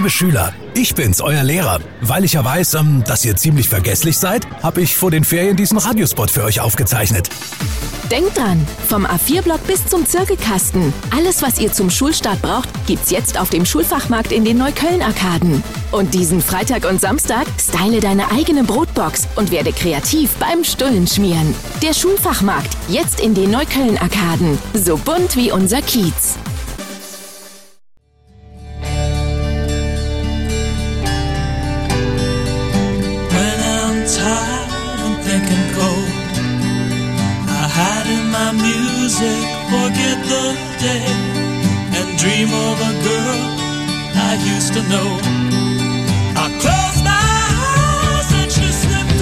Liebe Schüler, ich bin's, euer Lehrer. Weil ich ja weiß, dass ihr ziemlich vergesslich seid, habe ich vor den Ferien diesen Radiospot für euch aufgezeichnet. Denkt dran, vom A4-Block bis zum Zirkelkasten. Alles, was ihr zum Schulstart braucht, gibt's jetzt auf dem Schulfachmarkt in den Neukölln-Arkaden. Und diesen Freitag und Samstag style deine eigene Brotbox und werde kreativ beim Stullenschmieren. Der Schulfachmarkt, jetzt in den Neukölln-Arkaden. So bunt wie unser Kiez. Music, forget the day, and dream of a girl I used to know. I closed my eyes and she slipped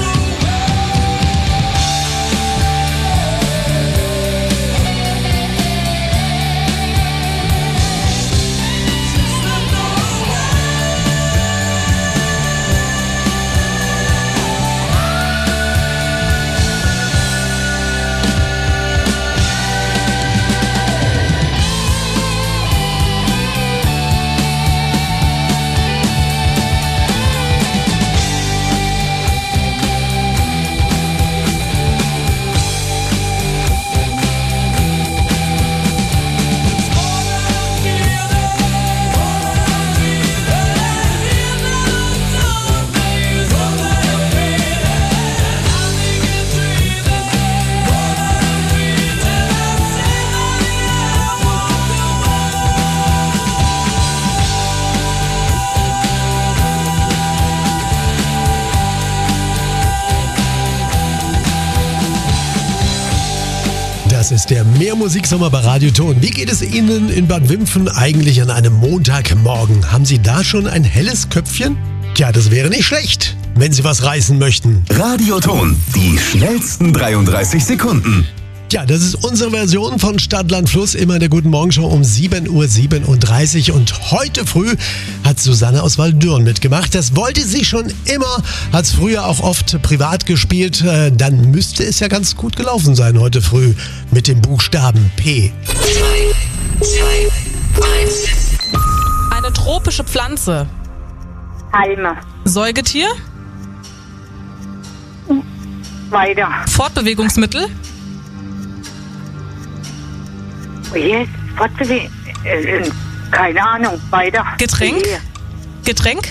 Das ist der Mehrmusiksommer bei Radioton. Wie geht es Ihnen in Bad Wimpfen eigentlich an einem Montagmorgen? Haben Sie da schon ein helles Köpfchen? Tja, das wäre nicht schlecht, wenn Sie was reißen möchten. Radioton, die schnellsten 33 Sekunden. Ja, das ist unsere Version von Stadt, Land, Fluss, immer in der Guten Morgenshow um 7:37 Uhr. Und heute früh hat Susanne aus Waldürn mitgemacht. Das wollte sie schon immer, hat es früher auch oft privat gespielt. Dann müsste es ja ganz gut gelaufen sein heute früh mit dem Buchstaben P. 3, 2, 1. Eine tropische Pflanze. Halme. Säugetier. Weiter. Fortbewegungsmittel. Yes, Fortbewegung. Keine Ahnung, weiter. Getränk. Getränk.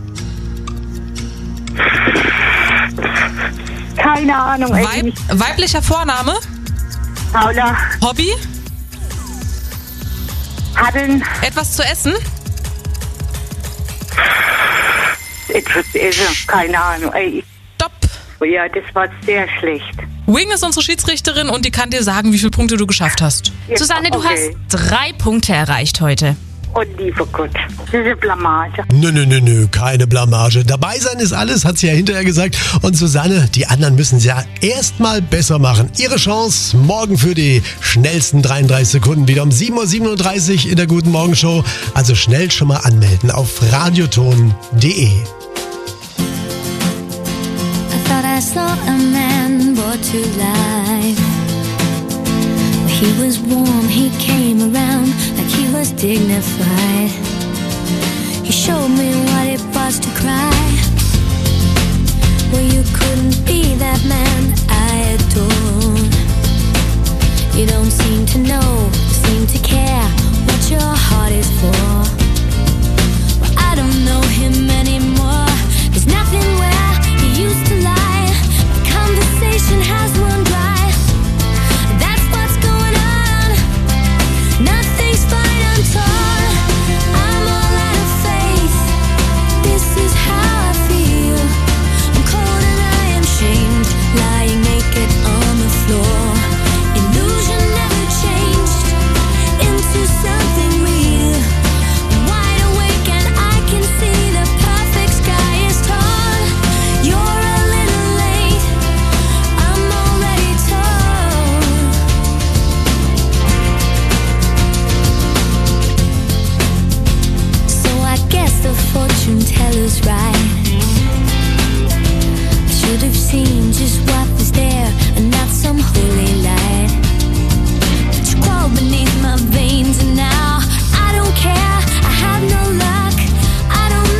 Keine Ahnung. Weiblicher Vorname. Paula. Hobby. Paddeln. Etwas zu essen. Etwas essen, keine Ahnung. Ey. Stopp. Oh ja, das war sehr schlecht. Wing ist unsere Schiedsrichterin und die kann dir sagen, wie viele Punkte du geschafft hast. Ja, Susanne, du hast 3 Punkte erreicht heute. Oh, lieber Gott, diese Blamage. Nö, keine Blamage. Dabei sein ist alles, hat sie ja hinterher gesagt. Und Susanne, die anderen müssen es ja erstmal besser machen. Ihre Chance morgen für die schnellsten 33 Sekunden wieder um 7:37 Uhr in der Guten Morgenshow. Also schnell schon mal anmelden auf radioton.de. I saw a man brought to life. He was warm, he came around like he was dignified. He showed me what it was to cry. Well, you couldn't be that man I adore. You don't seem to know, seem to care what your heart is for. Well, I don't know him anymore. There's nothing where he used to lie. Conversation has run dry. That's what's going on. Nothing's fine, I'm torn. I'm all out of faith. This is how I feel. I'm cold and I am shamed, lying naked on the floor. Illusion never changed into something real. I'm wide awake and I can see the perfect sky is tall. You're a little late. I'm already told. So I guess the fortune teller's right. I should have seen just what was there and not some holy light. But you crawled beneath my veins and now I don't care. I have no luck. I don't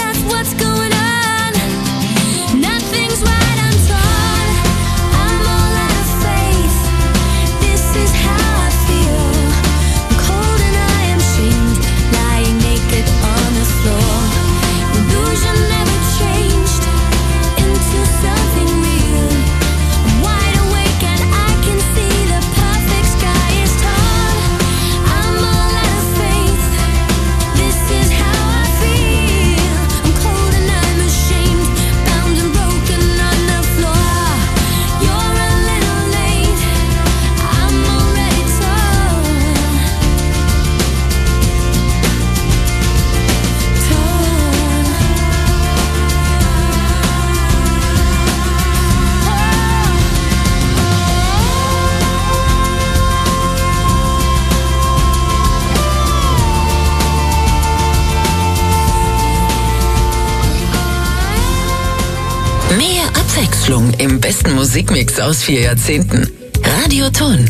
that's what's going on. Nothing's right, I'm torn. I'm all out of faith. This is how I feel. I'm cold and I am shamed, lying naked on the floor. Illusion never changed into something real. I'm wide awake and I can see the perfect sky is torn. I'm all out of faith. This is how I feel. I'm cold and I'm ashamed, bound and broken on the floor. You're a little late. I'm already torn. Mehr Abwechslung im besten Musikmix aus 4 Jahrzehnten. Radio Ton.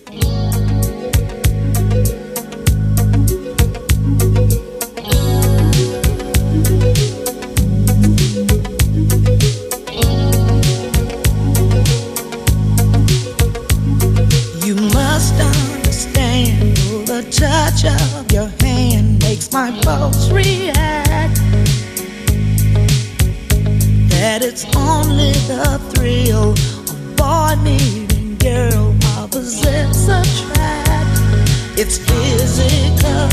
You must understand, the touch of your hand makes my pulse react. That it's only the thrill of boy meeting girl, opposites attract. It's physical,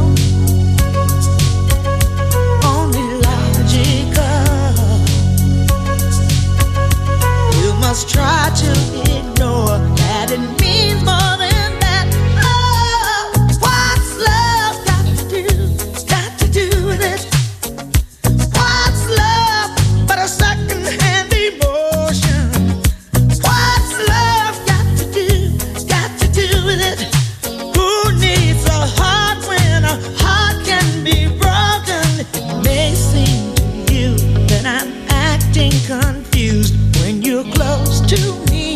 only logical. You must try to ignore that it means more than that. Oh, what's love got to do? Got to do with it. What's love but a second-hand emotion? What's love got to do? Got to do with it. Who needs a heart when a heart can be broken? It may seem to you that I'm acting confused when you're close to me.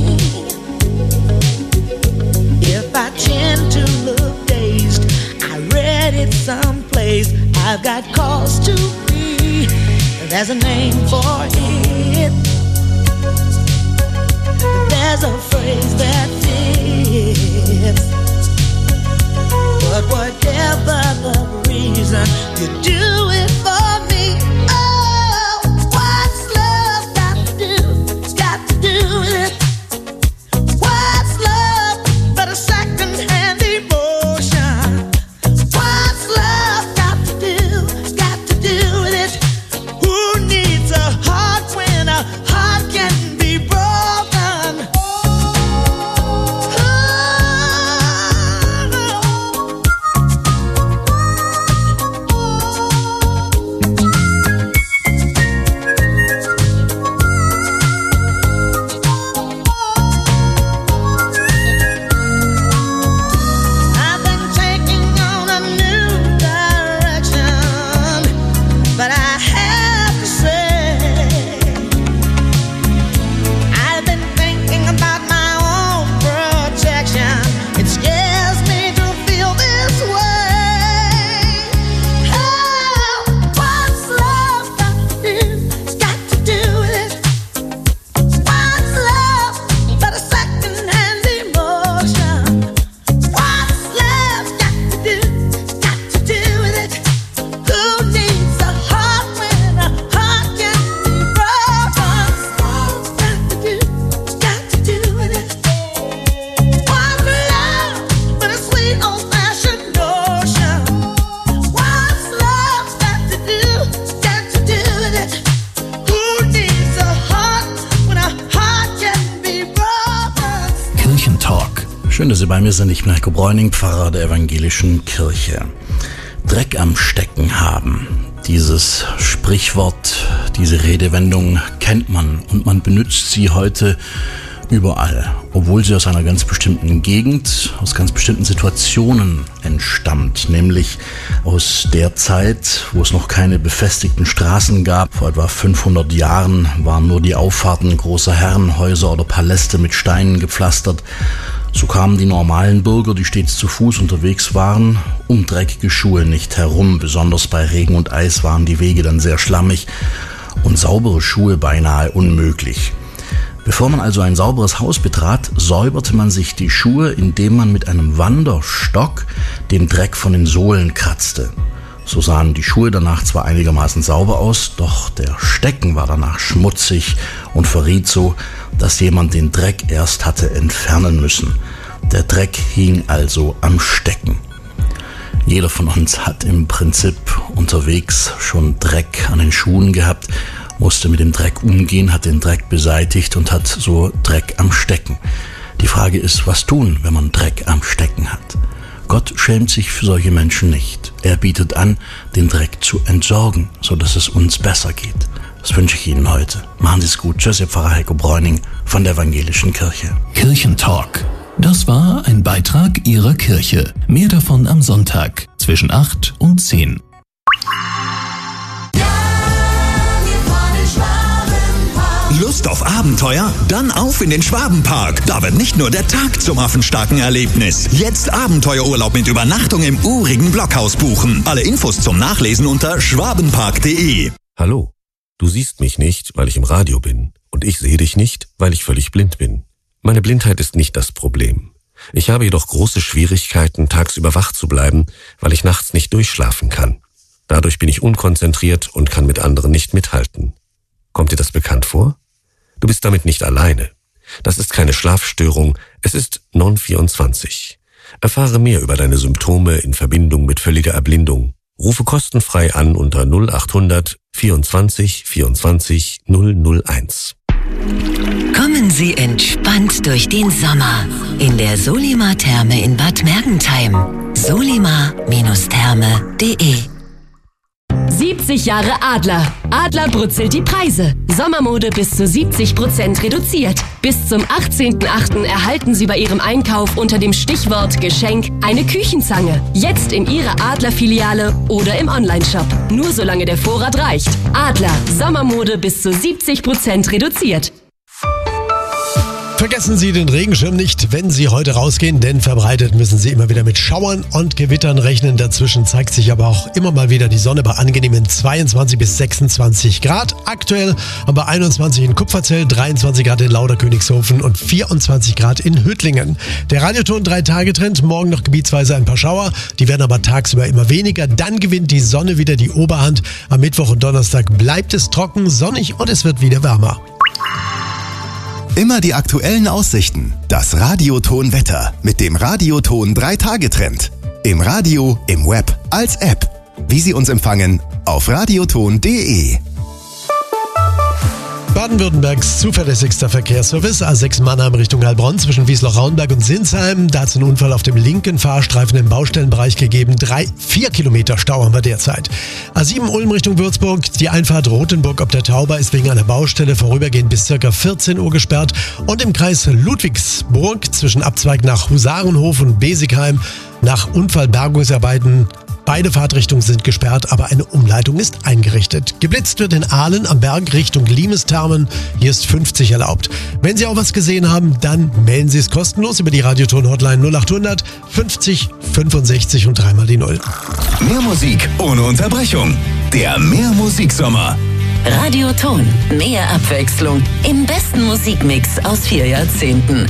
If I tend to look dazed, I read it someplace. I've got cause to be. There's a name for it. There's a phrase that fits. But whatever the reason, you do it for me. Oh, what's love got to do? Got to do with it. What's love but a second-hand emotion? What's love got to do? Got to do with it. Who needs a heart when a heart can be broken? I've been taking on a new direction, but I have to say, I've been thinking about my own protection. It scares me to feel this way. Oh, what's love got to do? Got to do with it. What's love but a second-hand emotion? What's love got to do? Got to do with it. Who needs a heart when a heart can be broken? What's got to do? Got to do with it. What's love but a sweet old-fashioned notion? What's love got to do? Got to do with it. Who needs a heart when a heart can be broken? Kirchentalk. Schön, dass Sie bei mir sind. Ich bin Heiko Bräuning, Pfarrer der evangelischen Kirche. Dreck am Stecken haben. Dieses Sprichwort, diese Redewendung kennt man und man benutzt sie heute überall, obwohl sie aus einer ganz bestimmten Gegend, aus ganz bestimmten Situationen entstammt, nämlich aus der Zeit, wo es noch keine befestigten Straßen gab. Vor etwa 500 Jahren waren nur die Auffahrten großer Herrenhäuser oder Paläste mit Steinen gepflastert. So kamen die normalen Bürger, die stets zu Fuß unterwegs waren, um dreckige Schuhe nicht herum. Besonders bei Regen und Eis waren die Wege dann sehr schlammig und saubere Schuhe beinahe unmöglich. Bevor man also ein sauberes Haus betrat, säuberte man sich die Schuhe, indem man mit einem Wanderstock den Dreck von den Sohlen kratzte. So sahen die Schuhe danach zwar einigermaßen sauber aus, doch der Stecken war danach schmutzig und verriet so, dass jemand den Dreck erst hatte entfernen müssen. Der Dreck hing also am Stecken. Jeder von uns hat im Prinzip unterwegs schon Dreck an den Schuhen gehabt, musste mit dem Dreck umgehen, hat den Dreck beseitigt und hat so Dreck am Stecken. Die Frage ist, was tun, wenn man Dreck am Stecken hat? Gott schämt sich für solche Menschen nicht. Er bietet an, den Dreck zu entsorgen, sodass es uns besser geht. Das wünsche ich Ihnen heute. Machen Sie es gut. Tschüss, Ihr Pfarrer Heiko Bräuning von der Evangelischen Kirche. Kirchentalk. Das war ein Beitrag Ihrer Kirche. Mehr davon am Sonntag zwischen 8 und 10. Lust auf Abenteuer? Dann auf in den Schwabenpark. Da wird nicht nur der Tag zum affenstarken Erlebnis. Jetzt Abenteuerurlaub mit Übernachtung im urigen Blockhaus buchen. Alle Infos zum Nachlesen unter schwabenpark.de. Hallo, du siehst mich nicht, weil ich im Radio bin. Und ich sehe dich nicht, weil ich völlig blind bin. Meine Blindheit ist nicht das Problem. Ich habe jedoch große Schwierigkeiten, tagsüber wach zu bleiben, weil ich nachts nicht durchschlafen kann. Dadurch bin ich unkonzentriert und kann mit anderen nicht mithalten. Kommt dir das bekannt vor? Du bist damit nicht alleine. Das ist keine Schlafstörung, es ist Non-24. Erfahre mehr über deine Symptome in Verbindung mit völliger Erblindung. Rufe kostenfrei an unter 0800 24 24 001. Kommen Sie entspannt durch den Sommer in der Solima Therme in Bad Mergentheim. solima-therme.de 70 Jahre Adler. Adler brutzelt die Preise. Sommermode bis zu 70% reduziert. Bis zum 18.08. erhalten Sie bei Ihrem Einkauf unter dem Stichwort Geschenk eine Küchenzange. Jetzt in Ihrer Adler-Filiale oder im Onlineshop. Nur solange der Vorrat reicht. Adler. Sommermode bis zu 70% reduziert. Vergessen Sie den Regenschirm nicht, wenn Sie heute rausgehen, denn verbreitet müssen Sie immer wieder mit Schauern und Gewittern rechnen. Dazwischen zeigt sich aber auch immer mal wieder die Sonne bei angenehmen 22 bis 26 Grad. Aktuell haben wir 21 in Kupferzell, 23 Grad in Lauderkönigshofen und 24 Grad in Hüttlingen. Der Radioton 3-Tage-Trend, morgen noch gebietsweise ein paar Schauer, die werden aber tagsüber immer weniger. Dann gewinnt die Sonne wieder die Oberhand. Am Mittwoch und Donnerstag bleibt es trocken, sonnig und es wird wieder wärmer. Immer die aktuellen Aussichten. Das Radioton-Wetter mit dem Radioton 3-Tage-Trend. Im Radio, im Web, als App. Wie Sie uns empfangen, auf radioton.de. Baden-Württembergs zuverlässigster Verkehrsservice, A6 Mannheim Richtung Heilbronn zwischen Wiesloch-Rauenberg und Sinsheim. Da hat es einen Unfall auf dem linken Fahrstreifen im Baustellenbereich gegeben. 4 Kilometer Stau haben wir derzeit. A7 Ulm Richtung Würzburg, die Einfahrt Rothenburg ob der Tauber ist wegen einer Baustelle vorübergehend bis ca. 14 Uhr gesperrt. Und im Kreis Ludwigsburg zwischen Abzweig nach Husarenhof und Besigheim nach Unfallbergungsarbeiten. Beide Fahrtrichtungen sind gesperrt, aber eine Umleitung ist eingerichtet. Geblitzt wird in Aalen am Berg Richtung Limesthermen. Hier ist 50 erlaubt. Wenn Sie auch was gesehen haben, dann melden Sie es kostenlos über die Radioton-Hotline 0800 50 65 und dreimal die 0. Mehr Musik ohne Unterbrechung. Der Mehrmusiksommer. Radioton. Mehr Abwechslung im besten Musikmix aus 4 Jahrzehnten.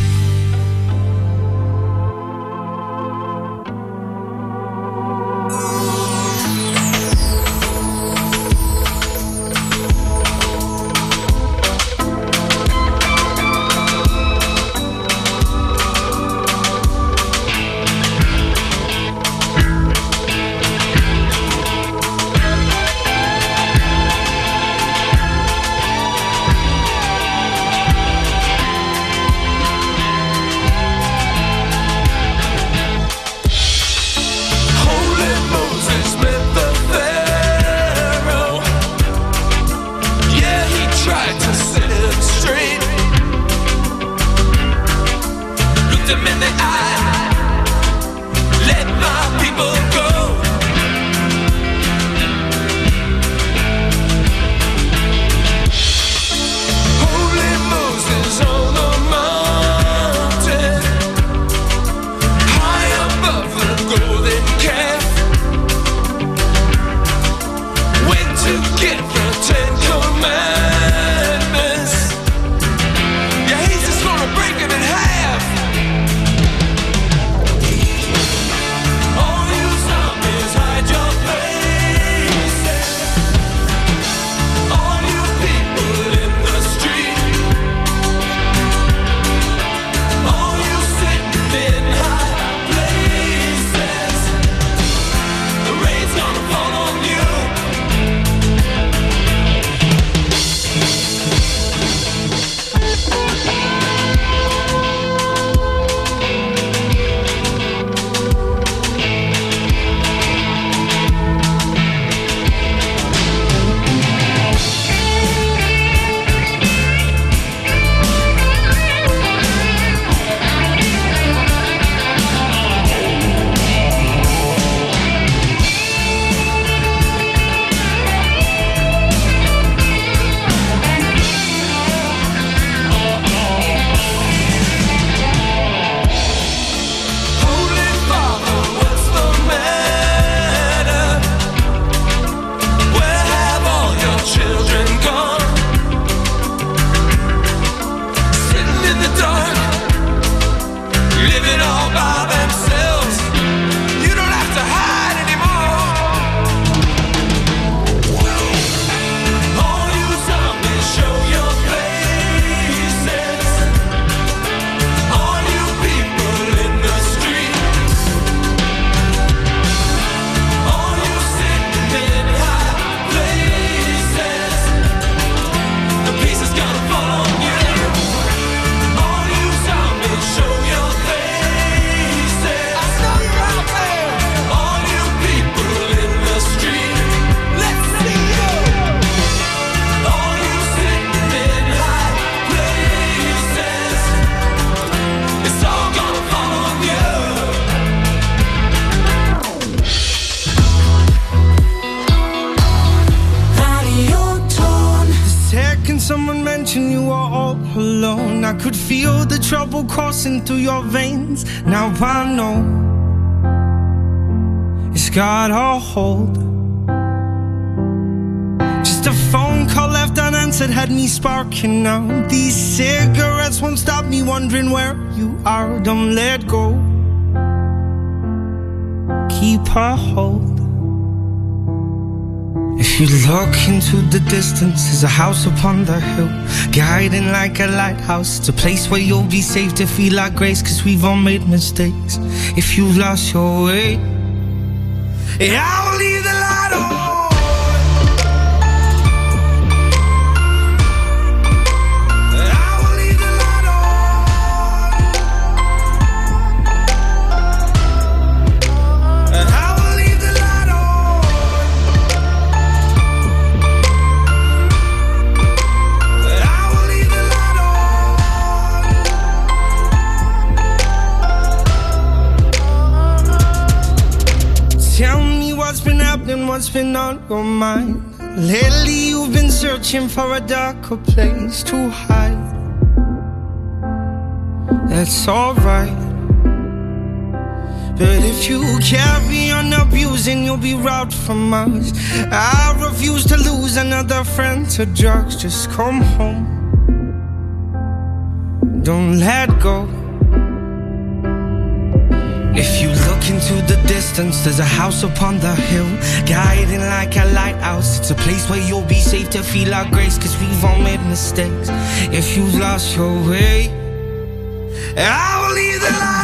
and you were all alone. I could feel the trouble coursing through your veins. Now I know it's got a hold. Just a phone call left unanswered had me sparking now. These cigarettes won't stop me wondering where you are. Don't let go, keep a hold. If you look into the distance, there's a house upon the hill, guiding like a lighthouse. It's a place where you'll be safe to feel like grace, cause we've all made mistakes. If you've lost your way, I'll leave the light on. What's been on your mind? Lately you've been searching for a darker place to hide. That's alright, but if you carry on abusing, you'll be robbed from us. I refuse to lose another friend to drugs. Just come home, don't let go. If you look into the distance, there's a house upon the hill, guiding like a lighthouse. It's a place where you'll be safe to feel our grace, cause we've all made mistakes. If you've lost your way, I will leave the light.